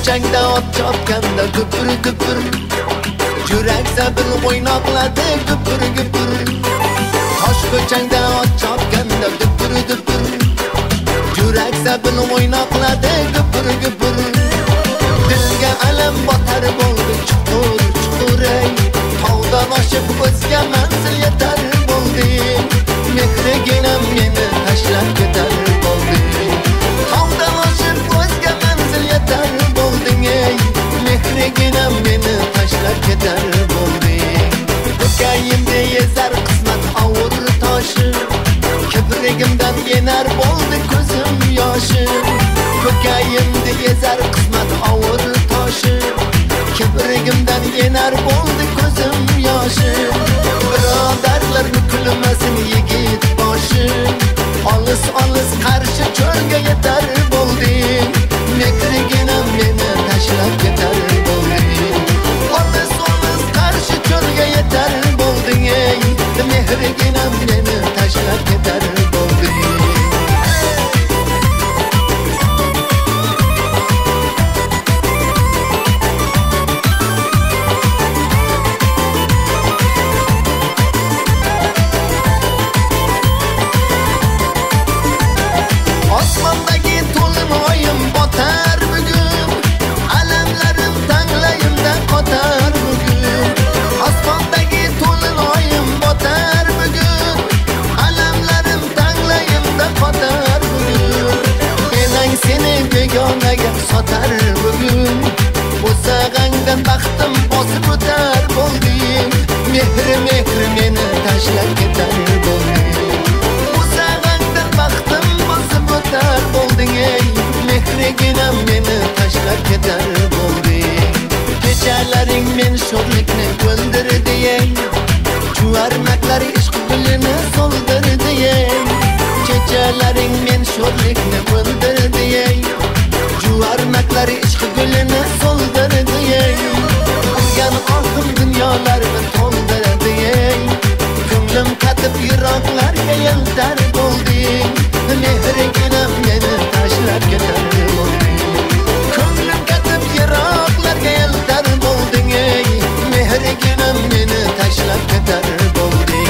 ko'changda ot chopganda gupur gupur, yurak sabr o'ynoqladi gupur gupur. Tosh ko'changda ot chopganda gupur gupur, yurak sabr o'ynoqladi gupur gupur. Dilga alam botar bo'ldi chuqur chuqur ey, tog'dan oshib o'zga manzil yetar bo'ldi. Mehriginam meni tashlab ketar bo'ldi. Tog'dan oshib o'zga manzil yetar bo'lding ey, mehriginam meni tashlab ketar bo'ldi. Ko'kayimda yezar qismat ovur toshi, kibrigimdan yenar bo'ldi ko'zim yoshi. Ko'kayimda yezar qismat ovur toshi, kibrigimdan yenar bo'ldi ko'zim yoshi. Birodarlar kulmasin yigit boshi, olis olis qarshi cho'lga yetar bo'ldi. Mehriginam meni tashlab ketar bo'ldi. Olis olis qarshi cho'lga yetar bo'lding ey, mehriginam meni tashlab ketar bo'ldi. Osmondagi to'lin oyim botar bugun, alamlarim tanglayimda qotar bugun. Osmondagi to'lin oyim botar bugun, alamlarim tanglayimda qotar bugun. Enang seni begonaga sotar bugun, o'sag'angdan baxtim bosib o'tar bo'ldi. Mehri meni tashlab ketar bo'ldi. O'sag'angdan baxtim bosib o'tar bo'lding ey, mehriginam meni tashlab ketar bo'ldi. Kechalaring men sho'rlikni o'ldirdi ey, juvarmaklar ishq gulini so'ldirdi ey. Kechalaring men sho'rlikni o'ldirdi ey, juvarmaklar ishq gulini so'ldirdi ey. Qilgan oxim dunyolarni to'ldirdi ey, ko'nglim qatib yiroqlarga yeltar bo'ldi. Mehriginam meni tashlab ketar bo'ldi. Ko'nglim qatib yiroqlarga yeltar bo'lding ey, mehriginam meni tashlab ketar bo'ldi.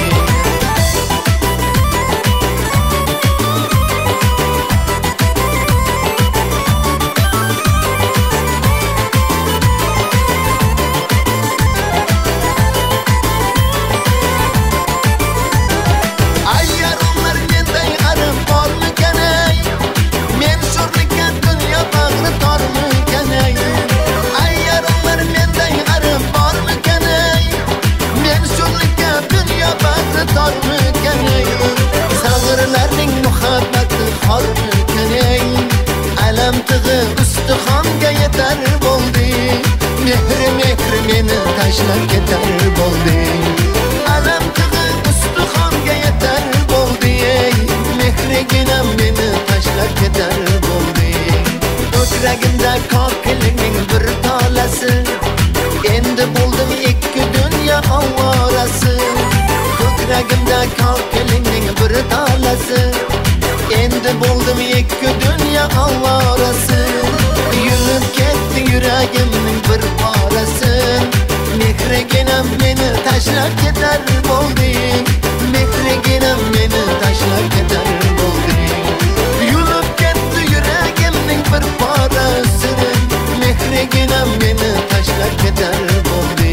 Ayyaronlar menday arif bormikan ey, men sho'rlikka dunyo bag'ri tormikan ey. Ayyaronlar menday arif bormikan ey, men sho'rlikka dunyo bag'ri tormikan ey. Sag'irlarning muhabbati xormikan ey, alam tig'i ustixonga yetar bo'ldi. Mehri meni tashlab ketar bo'ldi. Alam tig'i ustixonga yetar bo'ldi ey, mehriginam meni tashlab ketar bo'ldi. Ko'kragimda kokilingning bir tolasi, endi bo'ldim ikki dunyo ovorasi. Ko'kragimda kokilingning bir tolasi, endi bo'ldim ikki dunyo ovorasi. Yulib ketdi yuragimning bir porasi, mehriginam meni tashlab ketar bo'ldi. Mehriginam meni tashlab ketar bo'ldi. Yulib ketdi yuragimning bir porasi, mehriginam meni tashlab ketar bo'ldi.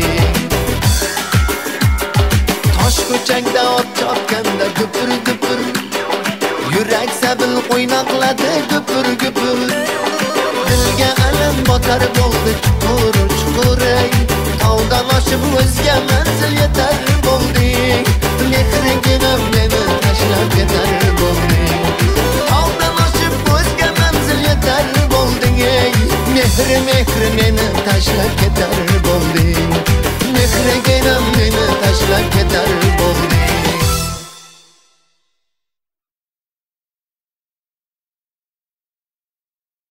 Tosh ko'changda ot chopganda gupur gupur, yurak sabr o'ynoqladi gupur gupur. Dilga alam botar bo'ldi chuqur chuqur ey, tog'dan oshib o'zga manzil yetar bo'ldi. Mehriginam meni tashlab ketar bo'ldi. Tog'dan oshib o'zga manzil yetar bo'lding ey, mehri meni tashlab ketar